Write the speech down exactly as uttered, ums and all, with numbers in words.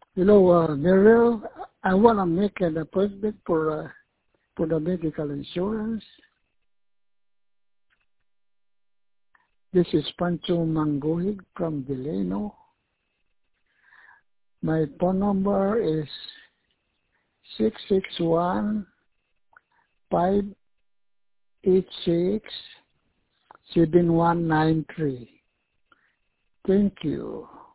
Hello, uh, Muriel. I want to make an appointment for uh, for the medical insurance. This is Pancho Manguhig from Delano. My phone number is six six one, five eight six, seven one nine three. Thank you.